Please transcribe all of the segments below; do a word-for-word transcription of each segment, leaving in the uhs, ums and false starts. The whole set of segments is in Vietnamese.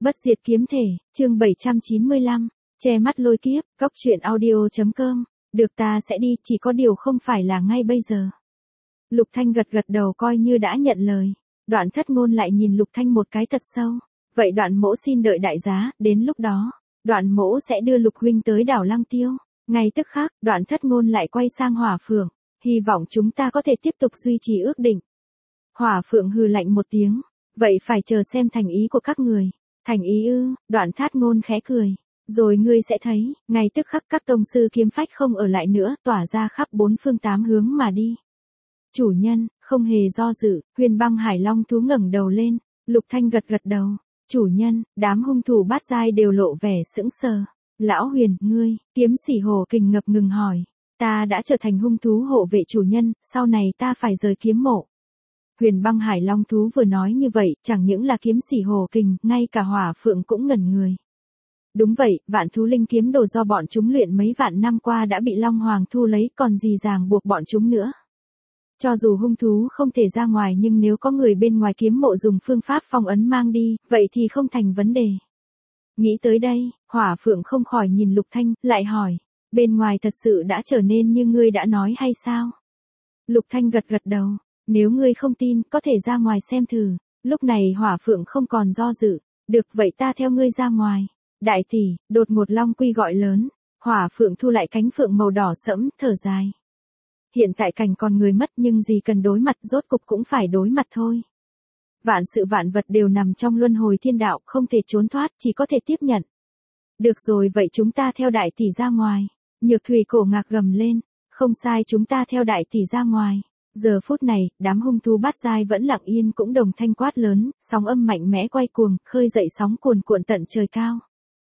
Bất diệt kiếm thể, chương bảy trăm chín mươi lăm, che mắt lôi kiếp, cóc truyện audio chấm com, được ta sẽ đi, chỉ có điều không phải là ngay bây giờ. Lục Thanh gật gật đầu coi như đã nhận lời. Đoạn Thất Ngôn lại nhìn Lục Thanh một cái thật sâu. Vậy Đoạn mỗ xin đợi đại giá, đến lúc đó, Đoạn mỗ sẽ đưa Lục huynh tới đảo Lăng Tiêu. Ngay tức khắc, Đoạn Thất Ngôn lại quay sang Hỏa Phượng, hy vọng chúng ta có thể tiếp tục duy trì ước định. Hỏa Phượng hừ lạnh một tiếng, vậy phải chờ xem thành ý của các người. Thành ý ư? Đoạn Thất Ngôn khẽ cười. Rồi ngươi sẽ thấy, ngay tức khắc các tông sư kiếm phách không ở lại nữa, tỏa ra khắp bốn phương tám hướng mà đi. Chủ nhân, không hề do dự, Huyền Băng Hải Long thú ngẩng đầu lên, Lục Thanh gật gật đầu. Chủ nhân, đám hung thủ bát giai đều lộ vẻ sững sờ. Lão Huyền, ngươi, kiếm sĩ Hồ Kình ngập ngừng hỏi. Ta đã trở thành hung thú hộ vệ chủ nhân, sau này ta phải rời kiếm mộ. Huyền Băng Hải Long thú vừa nói như vậy, chẳng những là kiếm sĩ Hồ Kình, ngay cả Hỏa Phượng cũng ngẩn người. Đúng vậy, vạn thú linh kiếm đồ do bọn chúng luyện mấy vạn năm qua đã bị Long Hoàng thu lấy, còn gì ràng buộc bọn chúng nữa. Cho dù hung thú không thể ra ngoài nhưng nếu có người bên ngoài kiếm mộ dùng phương pháp phong ấn mang đi, vậy thì không thành vấn đề. Nghĩ tới đây, Hỏa Phượng không khỏi nhìn Lục Thanh, lại hỏi, bên ngoài thật sự đã trở nên như ngươi đã nói hay sao? Lục Thanh gật gật đầu, nếu ngươi không tin, có thể ra ngoài xem thử. Lúc này Hỏa Phượng không còn do dự, được vậy ta theo ngươi ra ngoài. Đại tỷ, đột ngột Long Quy gọi lớn, Hỏa Phượng thu lại cánh phượng màu đỏ sẫm, thở dài. Hiện tại cảnh còn người mất nhưng gì cần đối mặt, rốt cục cũng phải đối mặt thôi. Vạn sự vạn vật đều nằm trong luân hồi thiên đạo, không thể trốn thoát, chỉ có thể tiếp nhận. Được rồi, vậy chúng ta theo đại tỷ ra ngoài. Nhược Thủy cổ ngạc gầm lên, không sai, chúng ta theo đại tỷ ra ngoài. Giờ phút này, đám hung thú bát giai vẫn lặng yên cũng đồng thanh quát lớn, sóng âm mạnh mẽ quay cuồng, khơi dậy sóng cuồn cuộn tận trời cao.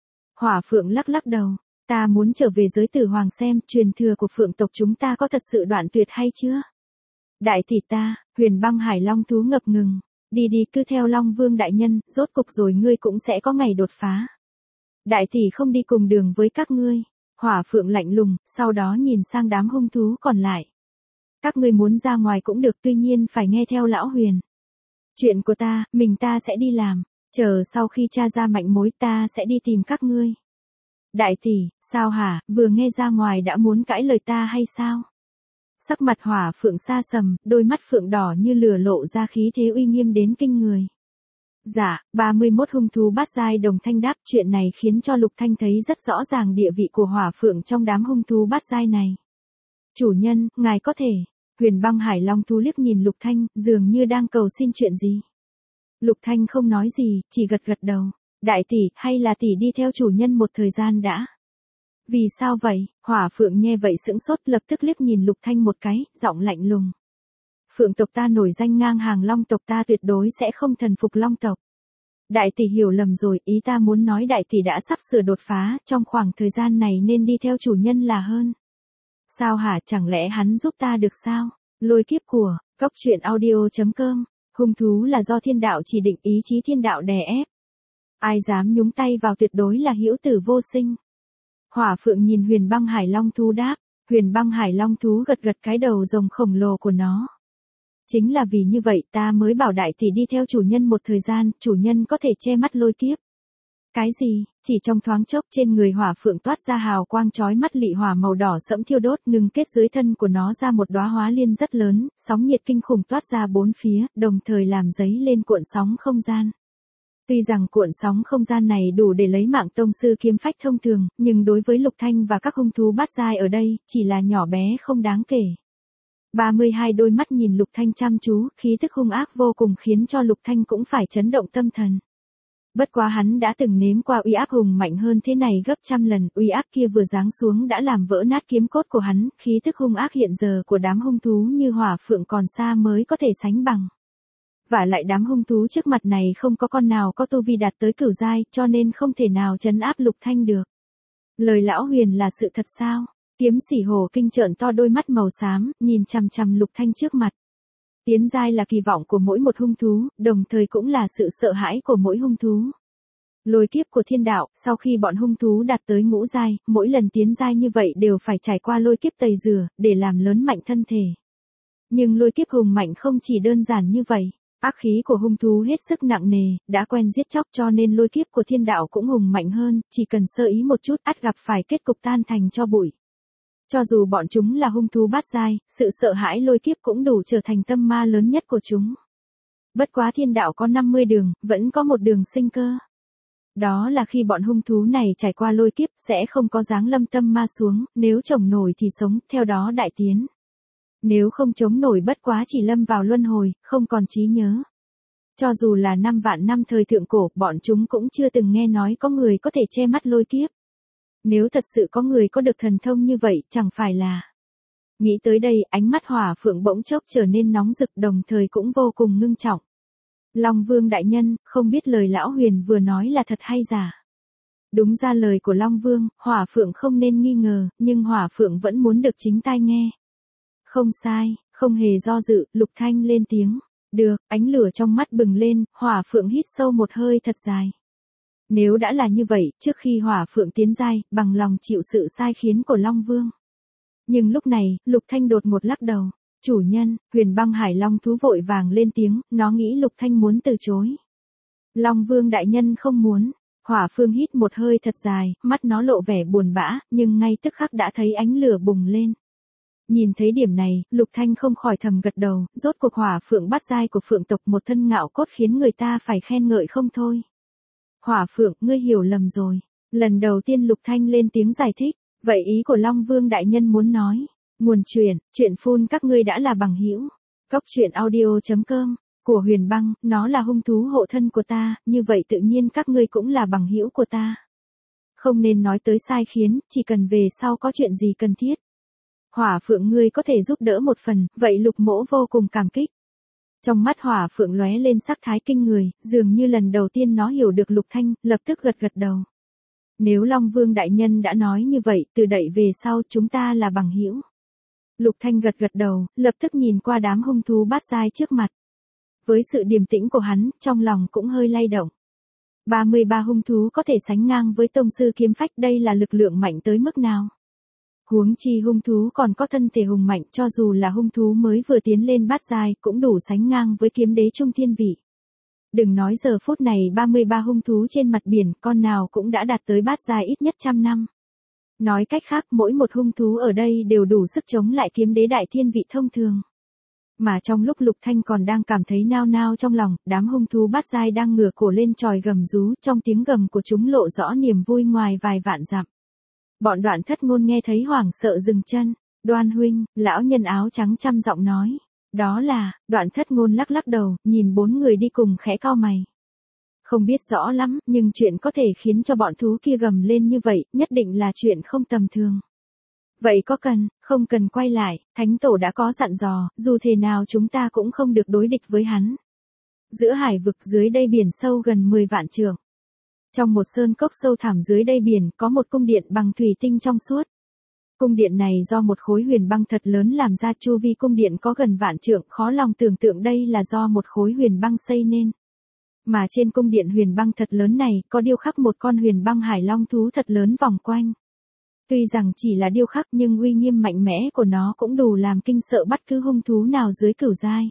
Hỏa Phượng lắc lắc đầu, ta muốn trở về giới tử hoàng xem truyền thừa của Phượng tộc chúng ta có thật sự đoạn tuyệt hay chưa. Đại tỷ ta, Huyền Băng Hải Long thú ngập ngừng, đi đi cứ theo Long Vương đại nhân, rốt cục rồi ngươi cũng sẽ có ngày đột phá. Đại tỷ không đi cùng đường với các ngươi. Hỏa Phượng lạnh lùng, sau đó nhìn sang đám hung thú còn lại. Các ngươi muốn ra ngoài cũng được, tuy nhiên phải nghe theo lão Huyền. Chuyện của ta, mình ta sẽ đi làm. Chờ sau khi tra ra manh mối ta sẽ đi tìm các ngươi. Đại tỷ, sao hả, vừa nghe ra ngoài đã muốn cãi lời ta hay sao? Sắc mặt Hỏa Phượng sa sầm, đôi mắt phượng đỏ như lửa lộ ra khí thế uy nghiêm đến kinh người. Dạ, ba mươi mốt hung thú bát giai đồng thanh đáp, chuyện này khiến cho Lục Thanh thấy rất rõ ràng địa vị của Hỏa Phượng trong đám hung thú bát giai này. Chủ nhân, ngài có thể. Huyền Băng Hải Long thú liếc nhìn Lục Thanh, dường như đang cầu xin chuyện gì. Lục Thanh không nói gì, chỉ gật gật đầu. Đại tỷ, hay là tỷ đi theo chủ nhân một thời gian đã? Vì sao vậy? Hỏa Phượng nghe vậy sững sốt, lập tức liếc nhìn Lục Thanh một cái, giọng lạnh lùng. Phượng tộc ta nổi danh ngang hàng Long tộc, ta tuyệt đối sẽ không thần phục Long tộc. Đại tỷ hiểu lầm rồi, ý ta muốn nói đại tỷ đã sắp sửa đột phá, trong khoảng thời gian này nên đi theo chủ nhân là hơn. Sao hả, chẳng lẽ hắn giúp ta được sao? Lôi kiếp của, cóc truyện audio chấm com. Hung thú là do thiên đạo chỉ định, ý chí thiên đạo đè ép. Ai dám nhúng tay vào tuyệt đối là hữu tử vô sinh. Hỏa Phượng nhìn Huyền Băng Hải Long thú đáp, Huyền Băng Hải Long thú gật gật cái đầu rồng khổng lồ của nó. Chính là vì như vậy ta mới bảo đại tỷ đi theo chủ nhân một thời gian, chủ nhân có thể che mắt lôi kiếp. Cái gì? Chỉ trong thoáng chốc trên người Hỏa Phượng toát ra hào quang chói mắt, lị hỏa màu đỏ sẫm thiêu đốt, ngừng kết dưới thân của nó ra một đóa hóa liên rất lớn, sóng nhiệt kinh khủng toát ra bốn phía, đồng thời làm dấy lên cuộn sóng không gian. Tuy rằng cuộn sóng không gian này đủ để lấy mạng tông sư kiếm phách thông thường, nhưng đối với Lục Thanh và các hung thú bát giai ở đây, chỉ là nhỏ bé không đáng kể. ba mươi hai đôi mắt nhìn Lục Thanh chăm chú, khí tức hung ác vô cùng khiến cho Lục Thanh cũng phải chấn động tâm thần. Bất quá hắn đã từng nếm qua uy áp hùng mạnh hơn thế này gấp trăm lần, uy áp kia vừa giáng xuống đã làm vỡ nát kiếm cốt của hắn, khí tức hung ác hiện giờ của đám hung thú như Hỏa Phượng còn xa mới có thể sánh bằng. Và lại đám hung thú trước mặt này không có con nào có tu vi đạt tới cửu giai, cho nên không thể nào trấn áp Lục Thanh được. Lời lão Huyền là sự thật sao? Kiếm sĩ Hồ Kinh trợn to đôi mắt màu xám, nhìn chằm chằm Lục Thanh trước mặt. Tiến giai là kỳ vọng của mỗi một hung thú, đồng thời cũng là sự sợ hãi của mỗi hung thú. Lôi kiếp của thiên đạo, sau khi bọn hung thú đạt tới ngũ giai, mỗi lần tiến giai như vậy đều phải trải qua lôi kiếp tẩy rửa, để làm lớn mạnh thân thể. Nhưng lôi kiếp hùng mạnh không chỉ đơn giản như vậy. Ác khí của hung thú hết sức nặng nề, đã quen giết chóc cho nên lôi kiếp của thiên đạo cũng hùng mạnh hơn, chỉ cần sơ ý một chút ắt gặp phải kết cục tan thành tro bụi. Cho dù bọn chúng là hung thú bát giai, sự sợ hãi lôi kiếp cũng đủ trở thành tâm ma lớn nhất của chúng. Bất quá thiên đạo có năm mươi đường, vẫn có một đường sinh cơ. Đó là khi bọn hung thú này trải qua lôi kiếp sẽ không có giáng lâm tâm ma xuống, nếu chống nổi thì sống, theo đó đại tiến. Nếu không chống nổi bất quá chỉ lâm vào luân hồi, không còn trí nhớ. Cho dù là năm vạn năm thời thượng cổ, bọn chúng cũng chưa từng nghe nói có người có thể che mắt lôi kiếp. Nếu thật sự có người có được thần thông như vậy, chẳng phải là... Nghĩ tới đây, ánh mắt Hỏa Phượng bỗng chốc trở nên nóng rực đồng thời cũng vô cùng ngưng trọng. Long Vương đại nhân, không biết lời lão Huyền vừa nói là thật hay giả. Đúng ra lời của Long Vương, Hỏa Phượng không nên nghi ngờ, nhưng Hỏa Phượng vẫn muốn được chính tai nghe. Không sai, không hề do dự, Lục Thanh lên tiếng. Được, ánh lửa trong mắt bừng lên, Hỏa Phượng hít sâu một hơi thật dài. Nếu đã là như vậy, trước khi Hỏa Phượng tiến giai, bằng lòng chịu sự sai khiến của Long Vương. Nhưng lúc này, Lục Thanh đột một lắc đầu. Chủ nhân, Huyền Băng Hải Long thú vội vàng lên tiếng, nó nghĩ Lục Thanh muốn từ chối. Long Vương đại nhân không muốn. Hỏa Phượng hít một hơi thật dài, mắt nó lộ vẻ buồn bã, nhưng ngay tức khắc đã thấy ánh lửa bùng lên. Nhìn thấy điểm này, Lục Thanh không khỏi thầm gật đầu, rốt cuộc Hỏa Phượng bát giai của Phượng tộc một thân ngạo cốt khiến người ta phải khen ngợi không thôi. Hỏa Phượng, ngươi hiểu lầm rồi. Lần đầu tiên Lục Thanh lên tiếng giải thích, vậy ý của Long Vương đại nhân muốn nói. Nguồn truyện, truyện phun các ngươi đã là bằng hữu. Cốc truyện audio chấm com, của Huyền Băng, nó là hung thú hộ thân của ta, như vậy tự nhiên các ngươi cũng là bằng hữu của ta. Không nên nói tới sai khiến, chỉ cần về sau có chuyện gì cần thiết. Hỏa Phượng ngươi có thể giúp đỡ một phần, vậy Lục mỗ vô cùng cảm kích. Trong mắt Hỏa Phượng lóe lên sắc thái kinh người, dường như lần đầu tiên nó hiểu được Lục Thanh, lập tức gật gật đầu. Nếu Long Vương đại nhân đã nói như vậy, từ đậy về sau chúng ta là bằng hữu. Lục Thanh gật gật đầu, lập tức nhìn qua đám hung thú bát giai trước mặt. Với sự điềm tĩnh của hắn, trong lòng cũng hơi lay động. ba mươi ba hung thú có thể sánh ngang với tông sư kiếm phách, đây là lực lượng mạnh tới mức nào? Huống chi hung thú còn có thân thể hùng mạnh, cho dù là hung thú mới vừa tiến lên bát giai cũng đủ sánh ngang với kiếm đế trung thiên vị. Đừng nói giờ phút này ba mươi ba hung thú trên mặt biển, con nào cũng đã đạt tới bát giai ít nhất trăm năm. Nói cách khác, mỗi một hung thú ở đây đều đủ sức chống lại kiếm đế đại thiên vị thông thường. Mà trong lúc Lục Thanh còn đang cảm thấy nao nao trong lòng, đám hung thú bát giai đang ngửa cổ lên chòi gầm rú, trong tiếng gầm của chúng lộ rõ niềm vui ngoài vài vạn dặm. Bọn Đoạn Thất Ngôn nghe thấy hoảng sợ dừng chân. Đoan huynh, lão nhân áo trắng trăm giọng nói. Đó là, Đoạn Thất Ngôn lắc lắc đầu, nhìn bốn người đi cùng khẽ cau mày. Không biết rõ lắm, nhưng chuyện có thể khiến cho bọn thú kia gầm lên như vậy, nhất định là chuyện không tầm thường. Vậy có cần, không cần quay lại, Thánh Tổ đã có dặn dò, dù thế nào chúng ta cũng không được đối địch với hắn. Giữa hải vực dưới đây biển sâu gần mười vạn trượng. Trong một sơn cốc sâu thẳm dưới đây biển có một cung điện bằng thủy tinh trong suốt. Cung điện này do một khối huyền băng thật lớn làm ra, chu vi cung điện có gần vạn trượng, khó lòng tưởng tượng đây là do một khối huyền băng xây nên. Mà trên cung điện huyền băng thật lớn này có điêu khắc một con huyền băng hải long thú thật lớn vòng quanh. Tuy rằng chỉ là điêu khắc nhưng uy nghiêm mạnh mẽ của nó cũng đủ làm kinh sợ bất cứ hung thú nào dưới cửu giai.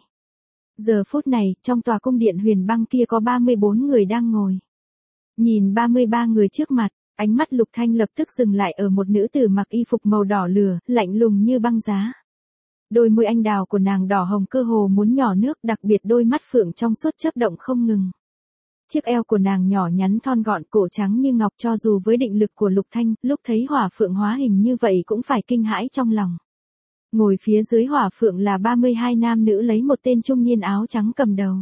Giờ phút này, trong tòa cung điện huyền băng kia có ba mươi bốn người đang ngồi. Nhìn ba mươi ba người trước mặt, ánh mắt Lục Thanh lập tức dừng lại ở một nữ tử mặc y phục màu đỏ lửa, lạnh lùng như băng giá. Đôi môi anh đào của nàng đỏ hồng cơ hồ muốn nhỏ nước, đặc biệt đôi mắt phượng trong suốt chớp động không ngừng. Chiếc eo của nàng nhỏ nhắn thon gọn, cổ trắng như ngọc, cho dù với định lực của Lục Thanh, lúc thấy Hỏa Phượng hóa hình như vậy cũng phải kinh hãi trong lòng. Ngồi phía dưới Hỏa Phượng là ba mươi hai nam nữ lấy một tên trung niên áo trắng cầm đầu.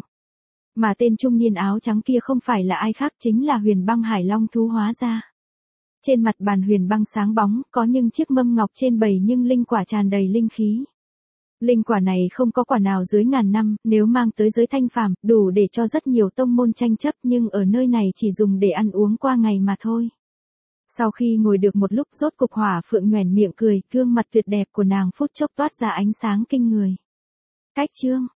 Mà tên trung niên áo trắng kia không phải là ai khác, chính là huyền băng hải long thú hóa ra. Trên mặt bàn huyền băng sáng bóng, có những chiếc mâm ngọc trên bày nhưng linh quả tràn đầy linh khí. Linh quả này không có quả nào dưới ngàn năm, nếu mang tới giới thanh phàm, đủ để cho rất nhiều tông môn tranh chấp, nhưng ở nơi này chỉ dùng để ăn uống qua ngày mà thôi. Sau khi ngồi được một lúc, rốt cục Hỏa Phượng nhoẻn miệng cười, gương mặt tuyệt đẹp của nàng phút chốc toát ra ánh sáng kinh người. Cách chương